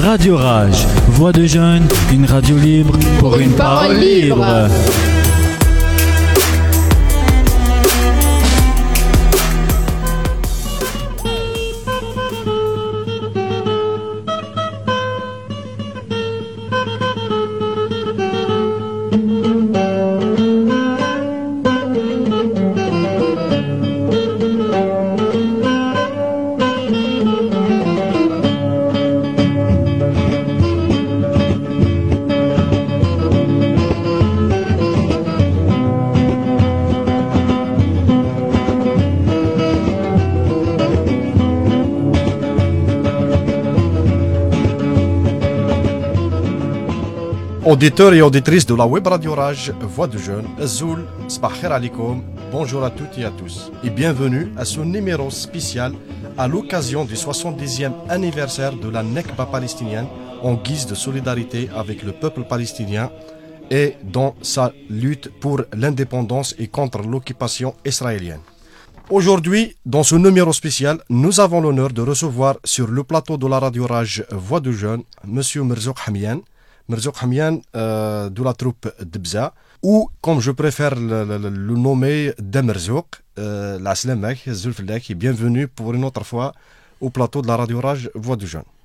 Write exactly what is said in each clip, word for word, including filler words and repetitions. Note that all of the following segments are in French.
Radio Rage, voix de jeunes, une radio libre pour une parole libre. Auditeurs et auditrices de la web radio Rage, voix de jeunes, Azoul, Sabah khair alaikum, bonjour à toutes et à tous, et bienvenue à ce numéro spécial à l'occasion du soixante-dixième anniversaire de la Nekba palestinienne en guise de solidarité avec le peuple palestinien et dans sa lutte pour l'indépendance et contre l'occupation israélienne. Aujourd'hui, dans ce numéro spécial, nous avons l'honneur de recevoir sur le plateau de la radio Rage, voix de jeunes, Monsieur Merzouk Hamian, Merzouk Hamian euh, de la troupe Debza, ou comme je préfère le, le, le nommer, Demerzouk, euh, la Slamek, Zulflek, et bienvenue pour une autre fois au plateau de la radio Rage, voix de jeunes.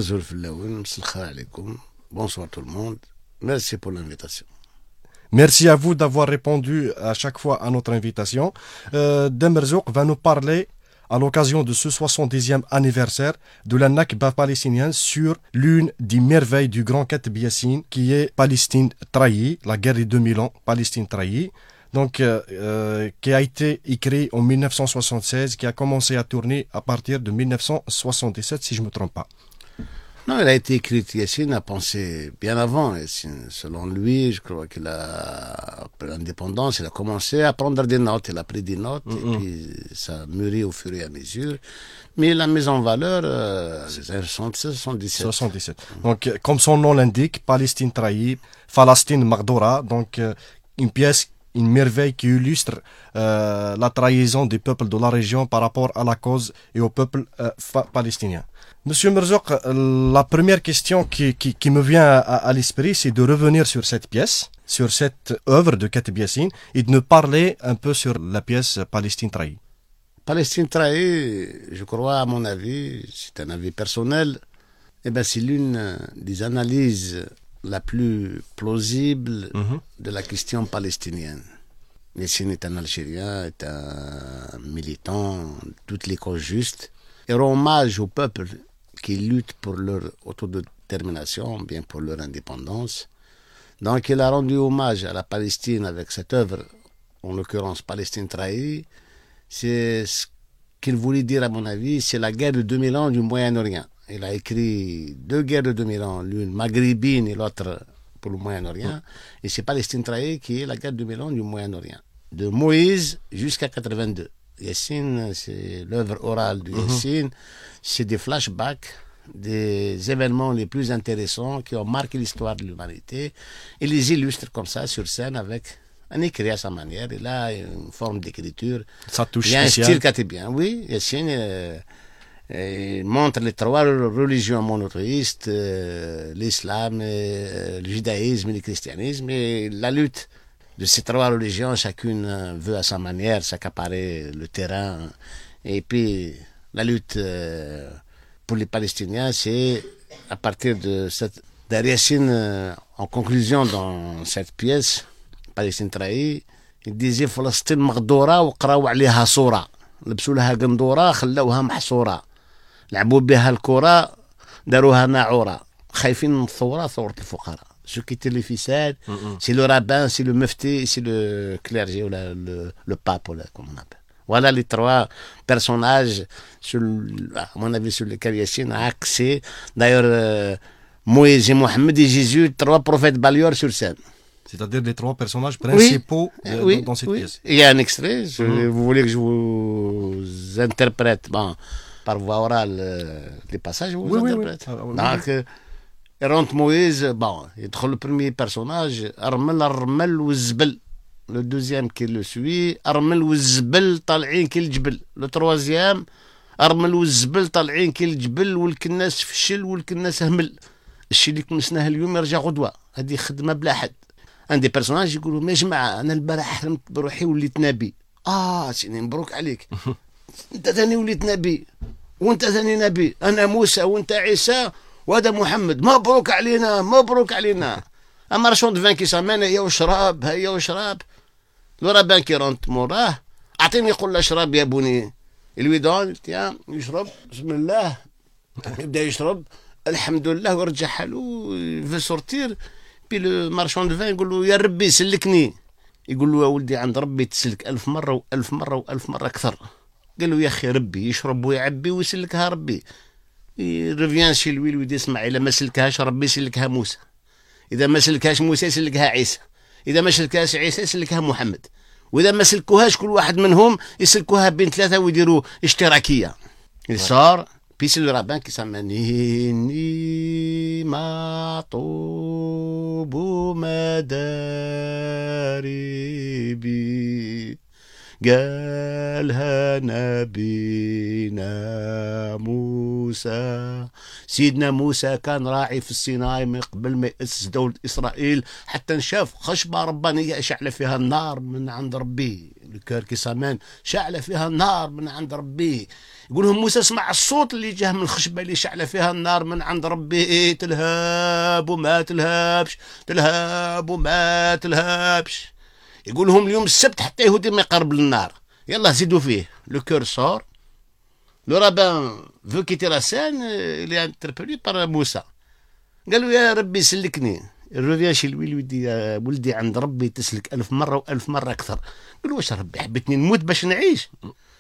Bonsoir tout le monde, merci pour l'invitation. Merci à vous d'avoir répondu à chaque fois à notre invitation. Euh, Demerzouk va nous parler à l'occasion de ce soixante-dixième anniversaire de la Nakba palestinienne sur l'une des merveilles du grand Katb Yassine qui est Palestine trahie, la guerre des deux mille ans, Palestine trahie, donc euh, euh, qui a été écrit en mille neuf cent soixante-seize, qui a commencé à tourner à partir de mille neuf cent soixante-dix-sept si je ne me trompe pas. Non, il a été écrit, Yassine a pensé bien avant. Yassine, selon lui, je crois qu'il a, après l'indépendance, il a commencé à prendre des notes. Il a pris des notes mm-hmm. et puis ça mûrit au fur et à mesure. Mais la mise en valeur, euh, c'est soixante-dix-sept. soixante-dix-sept. Donc, comme son nom l'indique, Palestine trahie, Palestine Magdora, donc euh, une pièce, une merveille qui illustre euh, la trahison des peuples de la région par rapport à la cause et au peuple euh, fa- palestinien. Monsieur Merzouk, la première question qui, qui, qui me vient à, à l'esprit, c'est de revenir sur cette pièce, sur cette œuvre de Katb Yassine, et de nous parler un peu sur la pièce Palestine trahie. Palestine trahie, je crois, à mon avis, c'est un avis personnel, eh ben, c'est l'une des analyses la plus plausible mm-hmm. de la question palestinienne. Yassine est un Algérien, est un militant, toutes les causes justes, et rend hommage au peuple qui luttent pour leur autodétermination, bien pour leur indépendance. Donc il a rendu hommage à la Palestine avec cette œuvre, en l'occurrence Palestine trahie. C'est ce qu'il voulait dire à mon avis, c'est la guerre de deux mille ans du Moyen-Orient. Il a écrit deux guerres de deux mille ans, l'une maghrébine et l'autre pour le Moyen-Orient. Et c'est Palestine trahie qui est la guerre de deux mille ans du Moyen-Orient, de Moïse jusqu'à quatre-vingt-deux. Yassine, c'est l'œuvre orale de Yassine, mm-hmm. c'est des flashbacks des événements les plus intéressants qui ont marqué l'histoire de l'humanité. Il les illustre comme ça sur scène avec un écrit à sa manière. Il a une forme d'écriture. Ça touche. Il y a un style katibien. Oui, Yassine euh, euh, montre les trois religions monothéistes, euh, l'islam, euh, le judaïsme et le christianisme, et la lutte de ces trois religions, chacune veut à sa manière s'accaparer le terrain. Et puis, la lutte euh, pour les Palestiniens, c'est à partir de cette... Yassine, euh, en conclusion dans cette pièce, Palestine trahie, il disait « Palestine magdoura wa qraou alayha soura » لبسوا لها قندورة خلوها محصورة لعبوا بها الكرة داروها ناعورة خايفين من الثورة ثورة الفقراء. Ce qui était le ficelle, mm-hmm. c'est le rabbin, c'est le mufti, c'est le clergé, ou la, le, le pape, ou la, comme on appelle. Voilà les trois personnages, sur, à mon avis, sur lesquels Yassine a axé. D'ailleurs, euh, Moïse et Mohamed et Jésus, trois prophètes balayeurs sur scène. C'est-à-dire les trois personnages principaux oui, euh, oui, dans cette oui. pièce. Il y a un extrait, je, mm-hmm. vous voulez que je vous interprète, bon, par voie orale, euh, les passages, je vous oui, interprète. Oui, oui. Donc, oui. rentre Moïse, bon, il trouve le premier personnage, Armel, Armel ou Zbel. Le deuxième qui le suit, Armel ou Zbel, Tal'in qui le Jbel. Le troisième, الرمل والزبل طالعين كي الجبل، والكناس فشل والكناس همل. الشيء اللي كنسناه اليوم يرجع غدوه. هذه خدمه بلا حد. عندي بيرسوناج يقولوا يا جماعه انا البارح حلمت بروحي وليت نبي. اه سيدي مبروك عليك. انت ثاني وليت نبي، وانت ثاني نبي. انا موسى وانت عيسى وهذا محمد. مبروك علينا مبروك علينا. اما رشون دفان كي سامان هيا وشراب هيا وشراب. لو راه كي رونت موراه اعطيني يقول له اشرب يا بني. الويدون تيان يشرب بسم الله، يبدا يشرب الحمد لله ويرجع حالو في سورتير. بي لو مارشون دفان يقول له يا ربي سلكني. يقول له يا ولدي عند ربي تسلك ألف مرة وألف مرة وألف مرة أكثر. قال له يا أخي ربي يشرب ويعبي ويسلكها ربي. ريفيان شي الويل يسمع إلا ما سلكهاش ربي يسلكها موسى، إذا ما سلكهاش موسى يسلكها عيسى، إذا ما سلكهاش عيسى يسلكها محمد، وإذا ما سلكوهاش كل واحد منهم يسلكوها بين ثلاثة ويديروا اشتراكية. صار بيس الرابان كيسماني مطوب مداربي قالها نبينا موسى. سيدنا موسى كان راعي في السيناء من قبل ما يأسس دولة إسرائيل، حتى شاف خشبة ربانية شعل فيها النار من عند ربي. الكار كيسامان شعل فيها النار من عند ربي. يقول لهم موسى اسمع الصوت اللي جاه من الخشبة اللي شعل فيها النار من عند ربي. إيه تلهاب وما تلهابش، تلهاب وما تلهابش. يقول لهم اليوم السبت حتى يهودي ما يقرب للنار. يلا زيدوا فيه لو كور سور. لو رابان فو كيتي لا سان اللي انتربلي بار موسى. قالوا يا ربي سلكني. الروفيان شي الويل ولدي ولدي عند ربي تسلك ألف مرة وألف مرة أكثر. قالوا واش ربي حبيتني نموت باش نعيش؟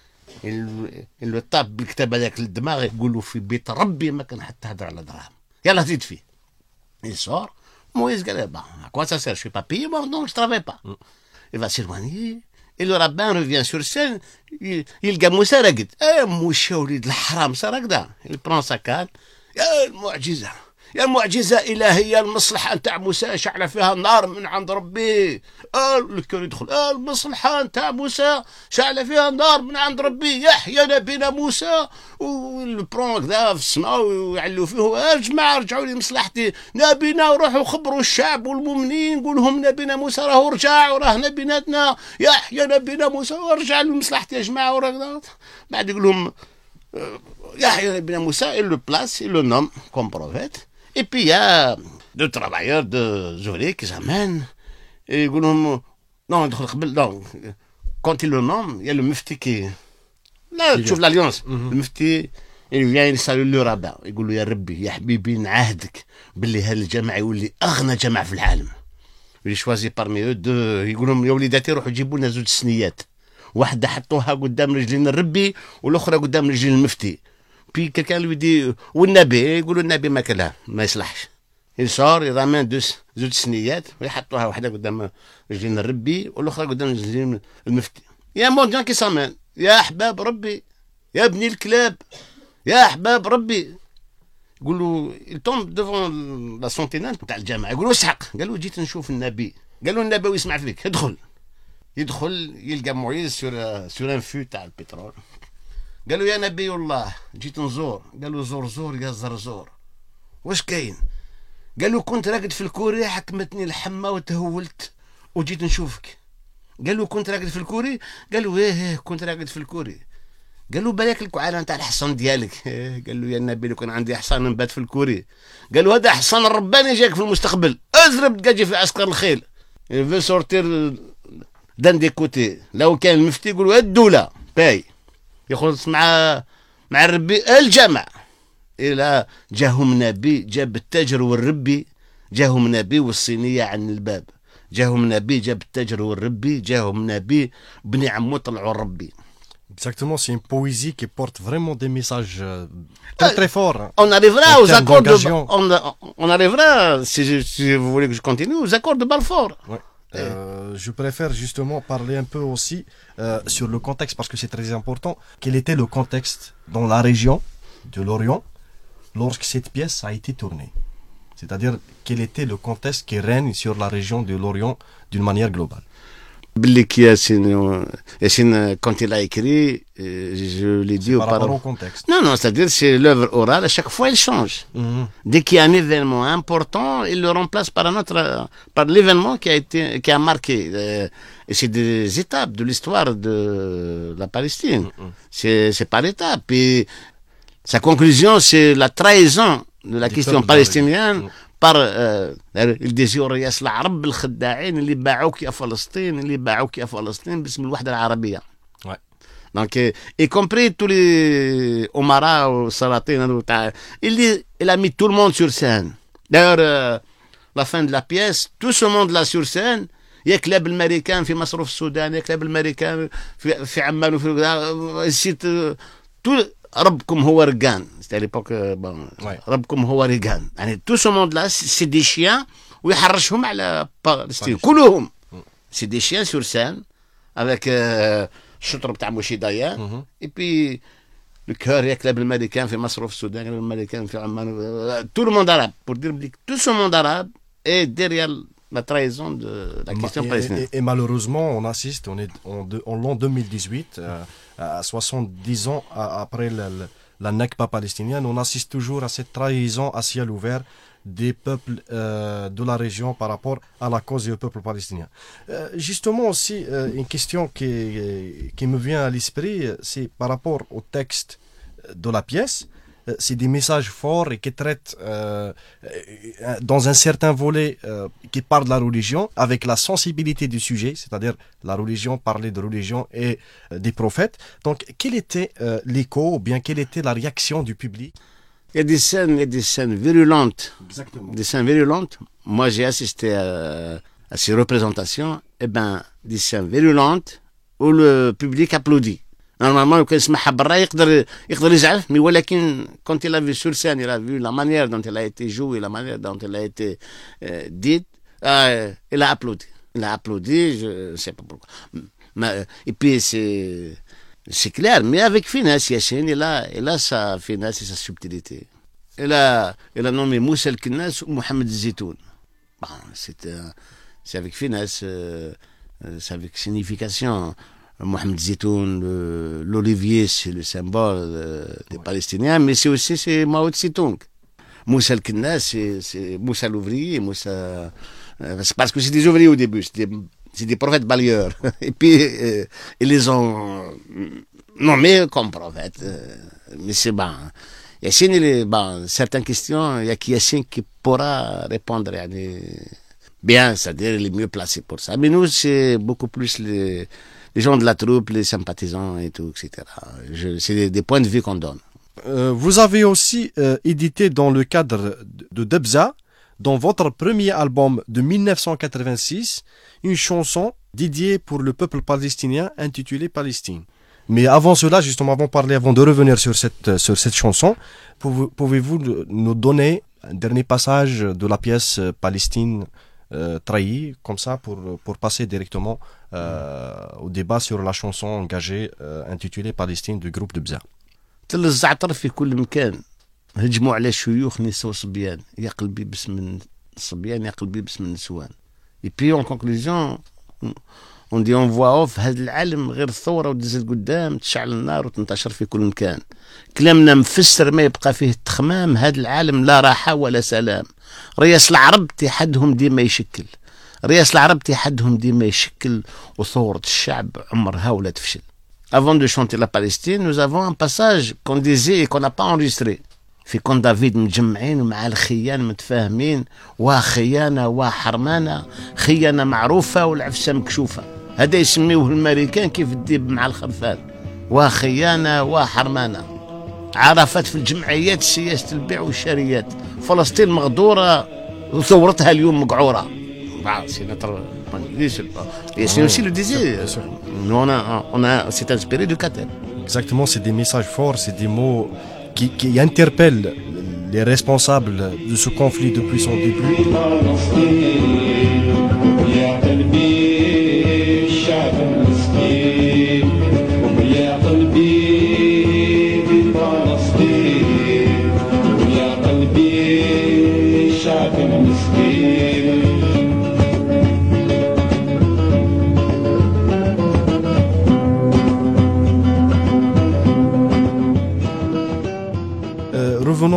اللي طاب بالكتاب هذاك للدماغ يقولوا في بيت ربي ما كان حتى هضر على دراهم. يلا زيد فيه. يسور مويز قال با كوا سا سير شو با بيي مون دونك جو ترافاي با. il va s'éloigner et le rabbin revient sur scène. يلقى موسى راقد. اه موسى وليد الحرام صار هكذا. il prend sa canne. يا المعجزة يا المعجزة إلهية المصلحة نتاع موسى شعل فيها النار من عند ربي. آه الكل يدخل. آه المصلحة نتاع موسى شعل فيها النار من عند ربي. يحيى نبينا موسى. والبرون كذا في السماء ويعلوا فيه. آه جماعة رجعوا لي مصلحتي نبينا وروحوا خبروا الشعب والمؤمنين قول لهم نبينا موسى راهو رجع وراه نبيناتنا يحيى نبينا موسى ورجع له مصلحتي يا جماعة وراه. بعد يقول لهم يحيى نبينا موسى il le place il le nomme comme prophète. Et puis il y a deux travailleurs de Zoulé qui s'amènent et ils disent non, non, quand il le nomme, il y a le mufti qui là tu vois l'alliance. Le mufti il vient il salue le rabbin يقول له يا ربي يا حبيبي نعاهدك باللي هالجماعة يولي أغنى جماعة في العالم. il choisit parmi eux deux. يقول لهم يا وليداتي روحوا جيبوا لنا زوج سنيات، واحدة حطوها قدام رجلين الربي والأخرى قدام رجلين المفتي. بي كان lui dit والنبي يقولوا النبي ما كلها ما يصلحش. يصار يضامن دوس زوج سنيات ويحطوها واحدة قدام رجلين الربي والأخرى قدام رجلين المفتي. يا مونديان كي سامان يا أحباب ربي يا ابني الكلاب يا أحباب ربي. يقولوا يتوم ديفون لا سونتينال نتاع الجامعة. يقولوا اسحق. قالوا جيت نشوف النبي. قالوا النبي ويسمع فيك. ادخل. يدخل يلقى معيز سور سور ان فو تاع البترول. قالوا يا نبي الله جيت نزور. قالوا زور زور يا زرزور. واش كاين؟ قالوا كنت راقد في الكوري حكمتني الحمى وتهولت وجيت نشوفك. قالوا كنت راقد في الكوري. قالوا ايه كنت راقد في الكوري. قالوا بالك الكعالة نتاع الحصان ديالك. قالوا يا نبي لو كان عندي حصان نبات في الكوري. قالوا هذا حصان الرباني جاك في المستقبل ازرب تجي في عسكر الخيل. في سورتير دان دي كوتي. لو كان المفتي يقولوا الدولة باي يخلص مع مع الربي الجمع. إلى جاهم نبي جاب التاجر والربي. جاهم نبي والصينية عن الباب. جاهم نبي جاب التاجر والربي. جاهم نبي بني عمو طلعوا الربي. Exactement, c'est une poésie qui porte vraiment des messages euh, très très forts. On arrivera aux accords de on, on arrivera si, je, si vous voulez que je continue aux accords de Balfour. Ouais. Euh, je préfère justement parler un peu aussi euh, sur le contexte parce que c'est très important. Quel était le contexte dans la région de l'Orient lorsque cette pièce a été tournée? C'est-à-dire quel était le contexte qui règne sur la région de l'Orient d'une manière globale? Bellik Yassine, Yassine, quand il a écrit, je l'ai dit par rapport auparavant. au contexte. Non, non, c'est-à-dire c'est l'œuvre orale, à chaque fois elle change. Mhm. Dès qu'il y a un événement important, il le remplace par un autre, par l'événement qui a été, qui a marqué. Euh, Et c'est des étapes de l'histoire de la Palestine. Mhm. C'est, c'est par étapes. Et sa conclusion, c'est la trahison de la Des question peuples palestinienne d'origine. par euh, il disait رئيس العرب الخداعين اللي باعوك يا فلسطين اللي باعوك يا فلسطين باسم الوحدة العربية. Ouais. Donc, euh, y compris tous les Omara ou Salatin, il, il a mis tout le monde sur scène. D'ailleurs, euh, la fin de la pièce, tout ce monde-là sur scène, il y a كلاب الامريكان في مصروف السودان، يا كلاب الامريكان في في عمان وفي سيت tout ربكم هو رجان. C'était à l'époque, euh, bon, Ouais. ربكم هو رجان. يعني tout ce monde-là, c'est des chiens ويحرشهم على Palestine. Palestine. كلهم. C'est des chiens sur scène avec euh, الشطر بتاع موشي ديان. Mhm. Et puis le cœur ياكله بالامريكان في مصروف السودان، الامريكان في عمان. Tout le monde arabe. Pour dire que tout ce monde arabe est derrière la trahison de la question Et, palestinienne. et- et malheureusement, on assiste, on est en, de- en l'an deux mille dix-huit, euh, à soixante-dix ans a- après la, la, la Nakba palestinienne, on assiste toujours à cette trahison à ciel ouvert des peuples euh, de la région par rapport à la cause du peuple palestinien. Euh, justement aussi, euh, une question qui, qui me vient à l'esprit, c'est par rapport au texte de la pièce. Euh, C'est des messages forts et qui traitent euh, euh, dans un certain volet euh, qui parle de la religion avec la sensibilité du sujet, c'est-à-dire la religion, parler de religion et euh, des prophètes. Donc, quel était euh, l'écho ou bien quelle était la réaction du public? Il y a des scènes, il y a des scènes virulentes. Exactement. Des scènes virulentes. Moi, j'ai assisté à, à ces représentations. Eh ben, des scènes virulentes où le public applaudit. Normalement, لو كان يسمعها برا يقدر يقدر يزعل، mais ولكن quand il a vu sur scène, il a vu la manière dont elle a été jouée, la manière dont elle a été euh, dite, euh, il a applaudi. Il a applaudi, je ne sais pas pourquoi. Mais, et puis c'est c'est clair, mais avec finesse, Yassine, il a, il a sa finesse et sa subtilité. Il a, il a nommé Moussa El-Kennas ou Mohamed Zitoun. Bon, c'est, euh, c'est avec finesse, euh, euh, c'est avec signification. Mohamed Zitoun, le- l'olivier, c'est le symbole euh, des Ouais. Palestiniens, mais c'est aussi c'est Mao Tse-tung. Moussa El-Kennas, c'est, c'est Moussa l'ouvrier, Moussa... euh, c'est parce que c'est des ouvriers au début, c'est des, c'est des prophètes balayeurs. Et puis, euh, ils les ont nommés comme prophètes. euh, mais c'est bon. Yassine, il est, bon, certaines questions, il y a qui Yassine qui pourra répondre yani, bien, c'est-à-dire il est mieux placé pour ça. Mais nous, c'est beaucoup plus les, les gens de la troupe, les sympathisants et tout, et cetera. Je, c'est des, des points de vue qu'on donne. Euh, vous avez aussi euh, édité dans le cadre de, de Debza, dans votre premier album de mille neuf cent quatre-vingt-six, une chanson dédiée pour le peuple palestinien intitulée Palestine. Mais avant cela, justement, avant de parler, avant de revenir sur cette, sur cette chanson, pouvez- pouvez-vous nous donner un dernier passage de la pièce euh, Palestine euh, trahie, comme ça, pour, pour passer directement euh, au débat sur la chanson engagée euh, intitulée Palestine du groupe Debza. تل الزعتر في كل مكان هجموا على شيوخ نساء وصبيان يا قلبي باسم الصبيان يا قلبي باسم النسوان. Et puis en conclusion on dit en voix off هذا العالم غير الثورة وتدز لقدام تشعل النار وتنتشر في كل مكان. كلامنا مفسر ما يبقى فيه التخمام هذا العالم لا راحة ولا سلام. رياس العرب اتحادهم ديما يشكل. رياس العرب اتحادهم ديما يشكل وثورة الشعب عمرها ولا تفشل. Avant de chanter la Palestine, nous avons un passage qu'on disait et qu'on n'a pas enregistré. في كون دافيد مجمعين ومع الخيان متفاهمين وخيانة وحرمانة خيانة معروفة والعفسة مكشوفة. هذا يسميوه الامريكان كيف الديب مع الخرفان. وخيانة وحرمانة عرفت في الجمعيات سياسة البيع والشريات. فلسطين مغدورة وثورتها اليوم مقعورة. C'est notre et c'est aussi le désir. Nous on a, on a s'est inspiré du Qatar. Exactement, c'est des messages forts, c'est des mots qui, qui interpellent les responsables de ce conflit depuis son début.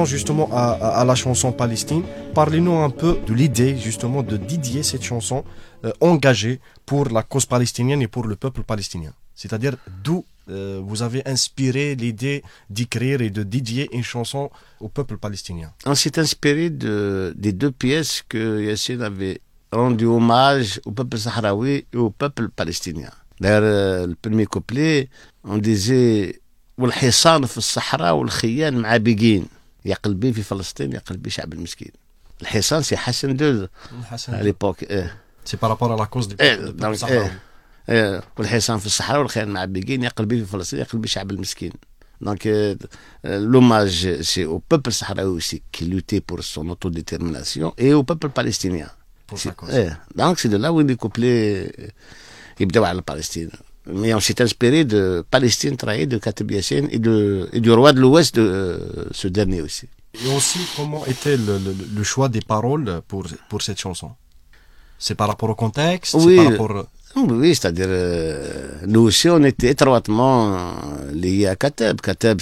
revenons justement à, à, à la chanson Palestine. Parlez-nous un peu de l'idée justement de dédier cette chanson euh, engagée pour la cause palestinienne et pour le peuple palestinien. C'est-à-dire d'où euh, vous avez inspiré l'idée d'écrire et de dédier une chanson au peuple palestinien. On s'est inspiré de, des deux pièces que Yassine avait rendu hommage au peuple sahraoui et au peuple palestinien. D'ailleurs, euh, le premier couplet, on disait والحصان في الصحراء والخيان مع بيجين يا قلبي في فلسطين يا قلبي شعب المسكين. الحصان c'est Hassan deux à l'époque. Euh. C'est par rapport à la cause du peuple, peuple sahraoui. Euh, والحصان في الصحراء والخيان مع بيجين يا قلبي في فلسطين يا قلبي شعب المسكين. Donc euh, l'hommage c'est au peuple sahraoui aussi qui luttait pour son autodétermination et au peuple palestinien. Pour sa cause. Euh, donc c'est de là où les couplets يبدأوا على Palestine. Mais on s'est inspiré de Palestine trahie de Kateb Yassine et, de, et du roi de l'Ouest de euh, ce dernier aussi. Et aussi, comment était le, le, le choix des paroles pour, pour cette chanson? C'est par rapport au contexte? Oui, c'est par rapport... oui, c'est-à-dire euh, nous aussi on était étroitement liés à Kateb. Kateb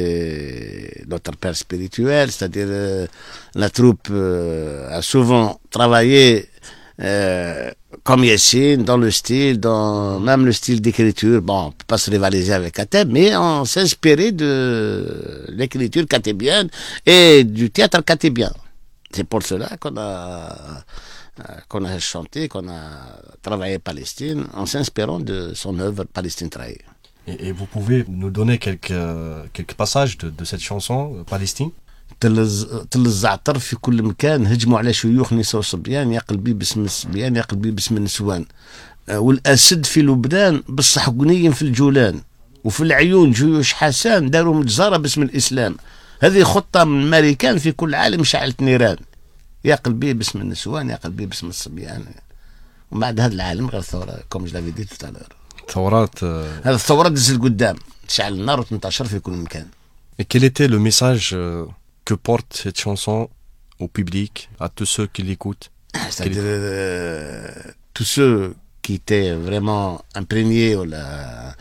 c'est notre père spirituel, c'est-à-dire euh, la troupe euh, a souvent travaillé euh, comme Yassine, dans le style, dans même le style d'écriture. Bon, on ne peut pas se rivaliser avec Kateb, mais on s'inspirait de l'écriture katébienne et du théâtre katébien. C'est pour cela qu'on a, qu'on a chanté, qu'on a travaillé Palestine, en s'inspirant de son œuvre Palestine trahie. Et, et vous pouvez nous donner quelques, quelques passages de, de cette chanson, Palestine? تل الزعتر في كل مكان هجموا على شيوخ نساء وصبيان يا قلبي باسم الصبيان يا قلبي باسم النسوان والاسد في لبنان بصح قنيم في الجولان وفي العيون جيوش حسان داروا مجزره باسم الاسلام هذه خطه من الامريكان في كل عالم شعلت نيران يا قلبي باسم النسوان يا قلبي باسم الصبيان وبعد هذا العالم غير ثوره كوم جو لافي دي تو تالور ثورات هذا الثورات دز لقدام تشعل النار وتنتشر في كل مكان. Et quel était le message euh... que porte cette chanson au public, à tous ceux qui l'écoutent? C'est-à-dire euh, tous ceux qui étaient vraiment imprégnés oh là,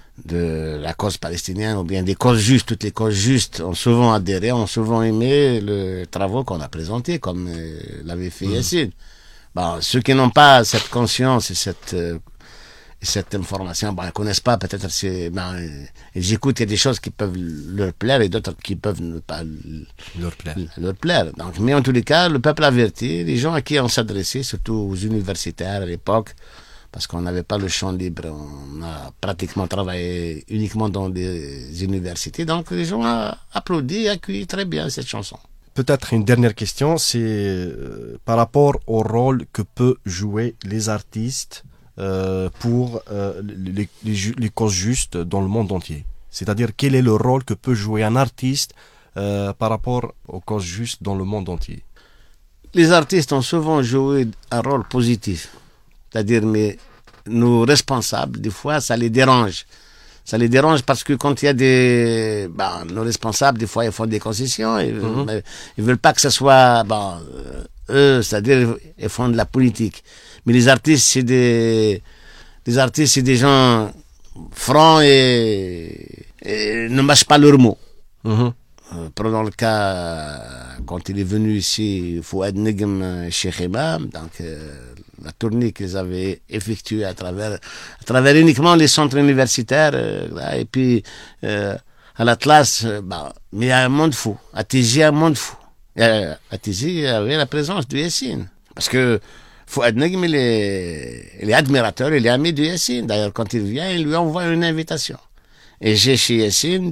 de la cause palestinienne ou bien des causes justes, toutes les causes justes ont souvent adhéré, ont souvent aimé le travaux qu'on a présenté, comme euh, l'avait fait mmh. Yassine. Bon, ceux qui n'ont pas cette conscience et cette euh, cette information, bon, ils ne connaissent pas, peut-être c'est, ben, ils écoutent, il y a des choses qui peuvent leur plaire et d'autres qui peuvent ne pas leur plaire. leur plaire. Donc, mais en tous les cas, le peuple averti, les gens à qui on s'adressait, surtout aux universitaires à l'époque, parce qu'on n'avait pas le champ libre, on a pratiquement travaillé uniquement dans des universités, donc les gens ont applaudi et accueilli très bien cette chanson. Peut-être une dernière question, c'est euh, par rapport au rôle que peuvent jouer les artistes Euh, pour euh, les, les, les causes justes dans le monde entier. C'est-à-dire quel est le rôle que peut jouer un artiste euh, par rapport aux causes justes dans le monde entier. Les artistes ont souvent joué un rôle positif. C'est-à-dire, mais nos responsables, des fois, ça les dérange. Ça les dérange parce que quand il y a des... Ben, nos responsables, des fois, ils font des concessions. Ils, mm-hmm. ils veulent pas que ce soit... Ben, eux, c'est-à-dire, ils font de la politique. Mais les artistes, c'est des, les artistes, c'est des gens francs et, et ne mâchent pas leurs mots. Mm-hmm. Euh, prenons le cas, quand il est venu ici, Fouad Negm chez Imam, donc euh, la tournée qu'ils avaient effectuée à travers, à travers uniquement les centres universitaires, euh, et puis euh, à l'Atlas, euh, bah, mais il y a un monde fou. À Tizi, un monde fou. Et à, à Tizi, il y avait la présence de Yassine. Parce que Fouad Negm, il est, il est admirateur, il est ami de Yassine. D'ailleurs, quand il vient, il lui envoie une invitation. Et j'ai chez Yassine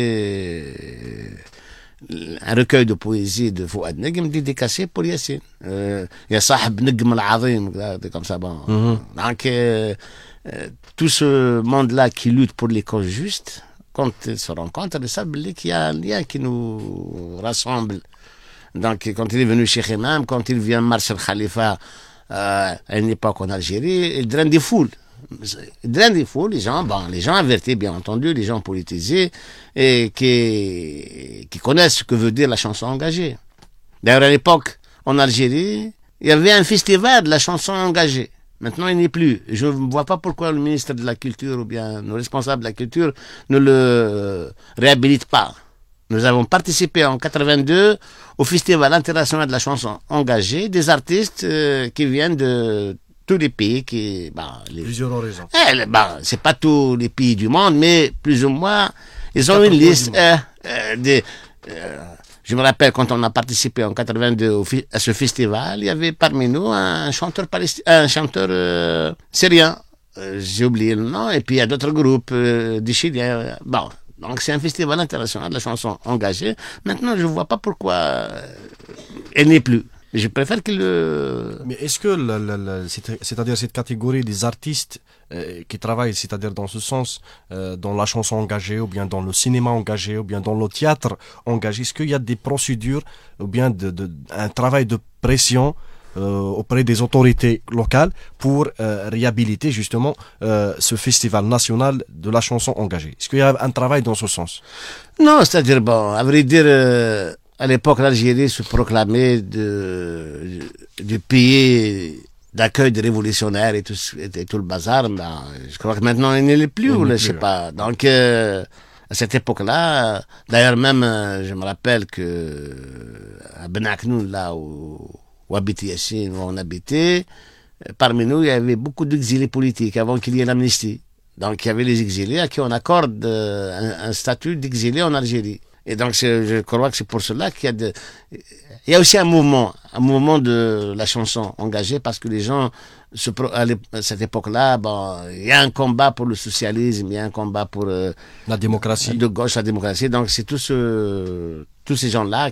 des, un recueil de poésie de Fouad Negm dédicacé pour Yassine. Euh, Ya Sahib Negm al-Azim, comme ça. Bon. Mm-hmm. Donc, euh, euh, tout ce monde-là qui lutte pour les causes justes, quand ils se rencontrent, ils savent qu'il y a un lien qui nous rassemble. Donc, quand il est venu chez Imam, quand il vient marcher Khalifa, Euh, à une époque en Algérie, il draine des foules. Il draine des foules, les gens, bon, les gens avertis, bien entendu, les gens politisés, et qui, qui connaissent ce que veut dire la chanson engagée. D'ailleurs, à l'époque, en Algérie, il y avait un festival de la chanson engagée. Maintenant, il n'y est plus. Je ne vois pas pourquoi le ministre de la Culture, ou bien nos responsables de la Culture, ne le réhabilitent pas. Nous avons participé en quatre-vingt-deux au Festival international de la chanson engagée, des artistes euh, qui viennent de tous les pays. Qui, bah, les... Plusieurs horizons. Eh, bah, c'est pas tous les pays du monde, mais plus ou moins, ils ont une liste euh, euh, de... Euh, je me rappelle quand on a participé en quatre-vingt-deux au fi- à ce festival, il y avait parmi nous un chanteur palestinien, un chanteur euh, syrien. Euh, j'ai oublié le nom, et puis il y a d'autres groupes euh, du Chilien. Bon. Donc c'est un festival international de la chanson engagée. Maintenant, je ne vois pas pourquoi euh, elle n'est plus. Je préfère que le... Mais est-ce que, le, le, le, c'est- c'est-à-dire cette catégorie des artistes euh, qui travaillent, c'est-à-dire dans ce sens, euh, dans la chanson engagée, ou bien dans le cinéma engagé, ou bien dans le théâtre engagé, est-ce qu'il y a des procédures, ou bien de, de, un travail de pression euh, auprès des autorités locales pour euh, réhabiliter justement euh, ce festival national de la chanson engagée? Est-ce qu'il y a un travail dans ce sens? Non, c'est-à-dire, bon, à vrai dire, euh, à l'époque, l'Algérie se proclamait de, du pays d'accueil des révolutionnaires et tout, et tout le bazar. Ben, je crois que maintenant, il n'est plus, Il ou n'est je sais plus, pas. Donc, euh, à cette époque-là, d'ailleurs même, euh, je me rappelle que euh, à Benaknoun, là où, où habitait Yassine, où on habitait, euh, parmi nous, il y avait beaucoup d'exilés politiques avant qu'il y ait l'amnistie. Donc, il y avait les exilés à qui on accorde euh, un, un statut d'exilé en Algérie. Et donc, je crois que c'est pour cela qu'il y a de... Il y a aussi un mouvement, un mouvement de la chanson engagée, parce que les gens, se, à cette époque-là, bon, il y a un combat pour le socialisme, il y a un combat pour... Euh, la démocratie. De gauche, la démocratie. Donc, c'est tous, ce, tous ces gens-là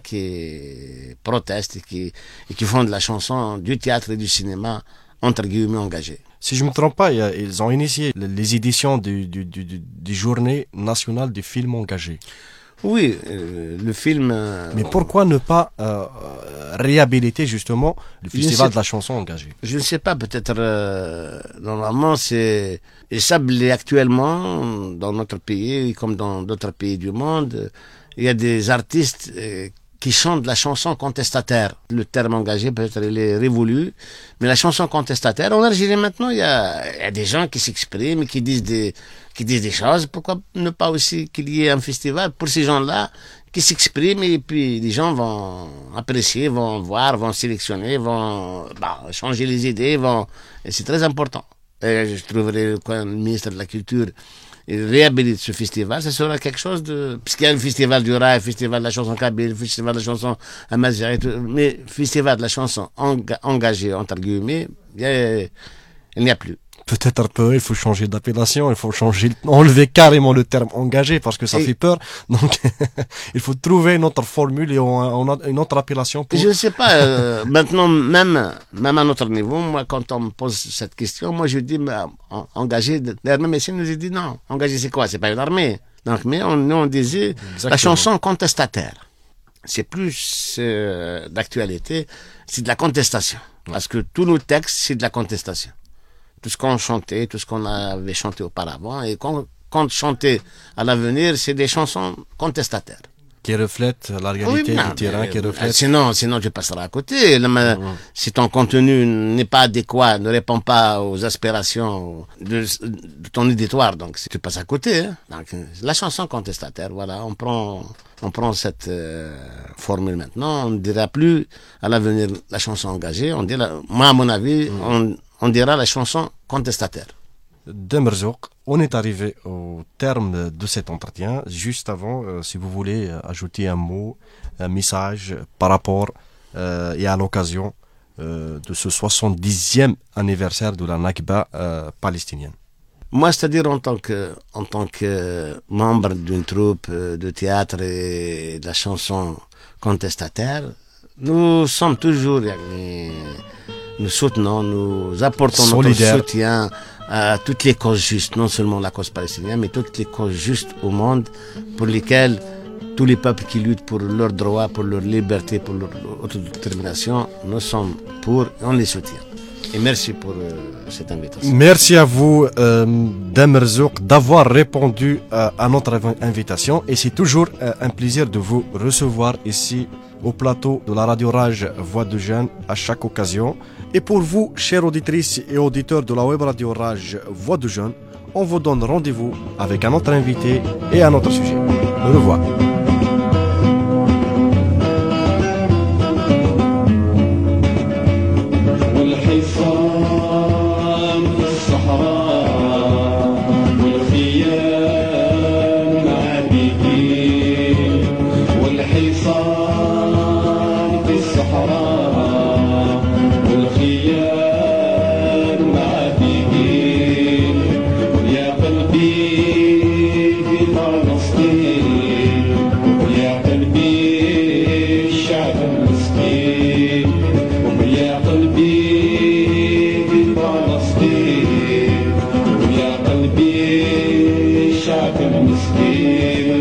qui protestent et qui, et qui font de la chanson, du théâtre et du cinéma, entre guillemets, engagés. Si je ne me trompe pas, ils ont initié les éditions du, du, du, du, du Journée nationale des films engagés. Oui, euh, le film... Euh, Mais pourquoi ne pas euh, réhabiliter justement le festival de la chanson engagée? Je ne sais pas, peut-être... Euh, normalement, c'est... Et ça, actuellement, dans notre pays, comme dans d'autres pays du monde, il y a des artistes... Euh, qui chantent de la chanson contestataire. Le terme engagé, peut-être, il est révolu, mais la chanson contestataire, en Algérie maintenant, il y a, il y a des gens qui s'expriment, qui disent des, qui disent des choses. Pourquoi ne pas aussi qu'il y ait un festival pour ces gens-là qui s'expriment, et puis les gens vont apprécier, vont voir, vont sélectionner, vont bah, changer les idées, vont... Et c'est très important. Et je trouverai le ministre de la Culture et réhabilite ce festival, ça sera quelque chose de... Puisqu'il y a le festival du rail, le festival de la chanson kabyle, le festival de la chanson amazigh, mais le festival de la chanson enga- engagée, entre guillemets, il y a, il n'y a plus. Peut-être peu, il faut changer d'appellation, il faut changer, enlever carrément le terme engagé parce que ça et fait peur. Donc, il faut trouver une autre formule et on a une autre appellation. Pour... Je ne sais pas, euh, maintenant, même, même à notre niveau, moi, quand on me pose cette question, moi, je dis, mais, engagé, d'ailleurs, même ici, nous a dit non. Engagé, c'est quoi? C'est pas une armée. Donc, mais on, nous, on disait Exactement. La chanson contestataire. C'est plus euh, d'actualité, c'est de la contestation. Ouais. Parce que tous nos textes, c'est de la contestation. Tout ce qu'on chantait, tout ce qu'on avait chanté auparavant, et qu'on compte chanter à l'avenir, c'est des chansons contestataires. Qui reflètent la réalité oui, non, du terrain, qui reflètent... Sinon, sinon, tu passeras à côté. Mmh. Si ton contenu n'est pas adéquat, ne répond pas aux aspirations de, de ton éditoire, donc tu passes à côté. Hein. Donc, la chanson contestataire, voilà, on prend, on prend cette euh, formule maintenant. On ne dira plus à l'avenir la chanson engagée. On dira, moi, à mon avis, mmh. on on dira la chanson contestataire. Demerzouk, on est arrivé au terme de cet entretien. Juste avant, euh, si vous voulez euh, ajouter un mot, un message par rapport euh, et à l'occasion euh, de ce soixante-dixième anniversaire de la Nakba euh, palestinienne. Moi, c'est-à-dire en tant que, en tant que membre d'une troupe de théâtre et de la chanson contestataire, nous sommes toujours... Nous soutenons, nous apportons Solidaire. Notre soutien à toutes les causes justes, non seulement la cause palestinienne, mais toutes les causes justes au monde pour lesquelles tous les peuples qui luttent pour leurs droits, pour leur liberté, pour leur autodétermination, nous sommes pour et on les soutient. Et merci pour euh, cette invitation. Merci à vous, euh, Demerzouk, d'avoir répondu euh, à notre invitation. Et c'est toujours euh, un plaisir de vous recevoir ici au plateau de la Radio Rage Voix de Jeunes à chaque occasion. Et pour vous, chères auditrices et auditeurs de la Web Radio Rage Voix de Jeunes, on vous donne rendez-vous avec un autre invité et un autre sujet. Au revoir. في الصحراء والخيام معديين ويا قلبي في فلسطين ويا قلبي الشعب المسكين ويا قلبي في فلسطين ويا قلبي الشعب المسكين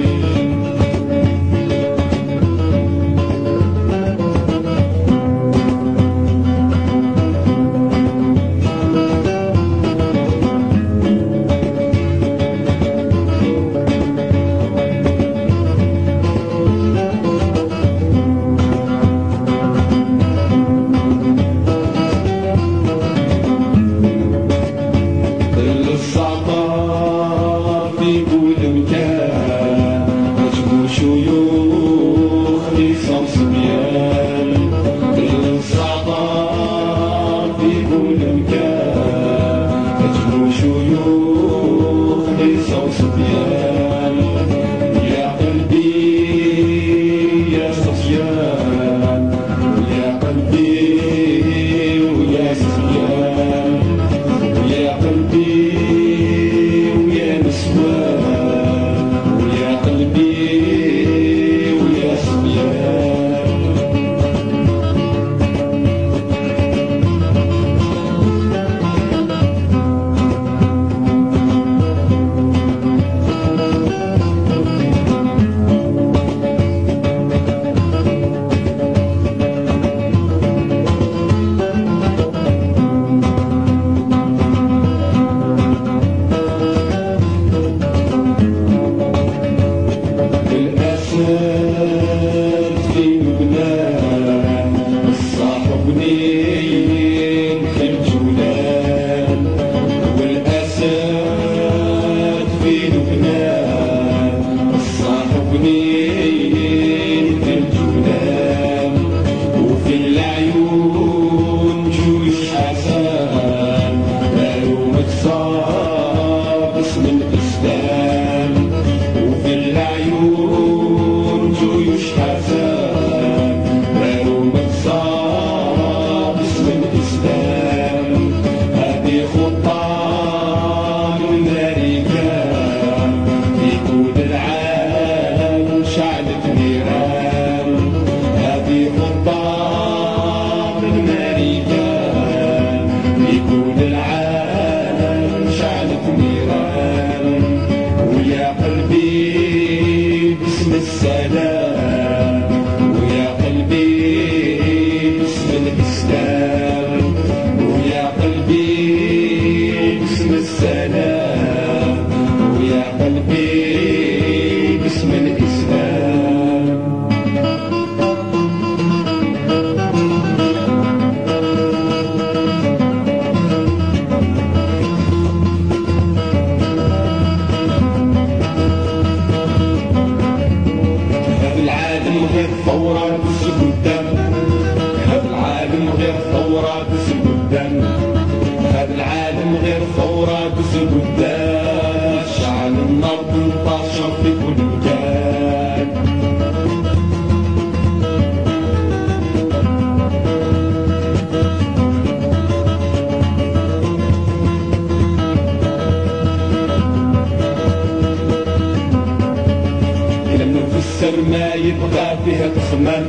ما يبقى فيها تخمم،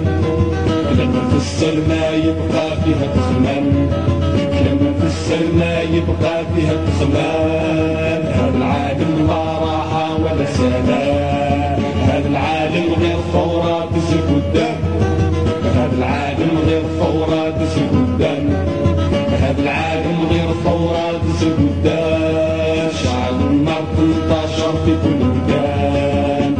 لما نفسر ما يبقى فيها تخمم، لما نفسر ما يبقى فيها تخمم. هذا العالم لا راحة ولا سلام، هذا العالم غير ثورة تسير قدام، هذا العالم غير ثورة تسير قدام، هذا العالم غير ثورة تسير قدام. شعب النار تنتشر في كل مكان.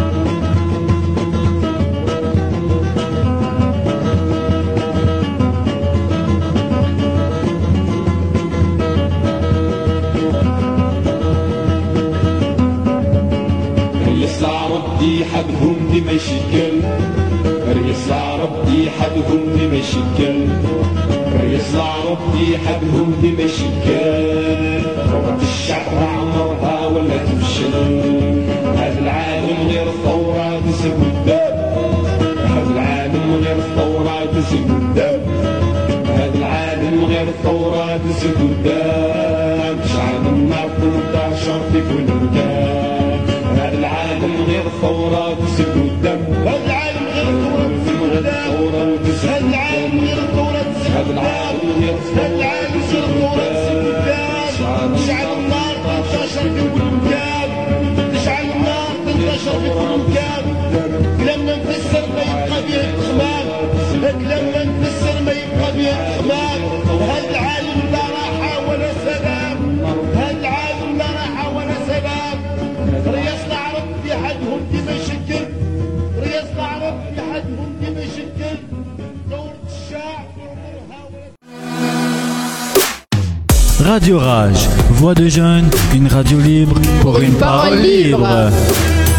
ريس العرب دي حدهم دي ما يشكل، ريس العرب دي حدهم دي ما يشكل، ريس العرب دي حدهم دي ما يشكل. ثورة الشعب عمرها ولا تفشل، هذا العالم غير ثورة تسير قدام، هذا العالم تزيد قدام هذا العالم غير الثورة تزيد قدام شعب النار ثلاثة عشر في كل مكان هذا العالم غير الثورة تزيد قدام هذا العالم غير الثورة تزيد قدام هذا العالم غير الثورة تزيد قدام هذا العالم غير الثورة تزيد قدام شعب النار تنتشر في كل مكان تشعل النار تنتشر في كل مكان لما نفسر ما يبقى بيه الخمام لما نفسر ما يبقى بيه الخمام هذا العالم لا راحة ولا سلام هذا العالم لا راحة ولا سلام رياض العرب في حدهم ديما يشكل رياض العرب في حدهم ديما يشكل دورة الشعب Radio Rage, voix de jeunes, une radio libre pour une parole libre.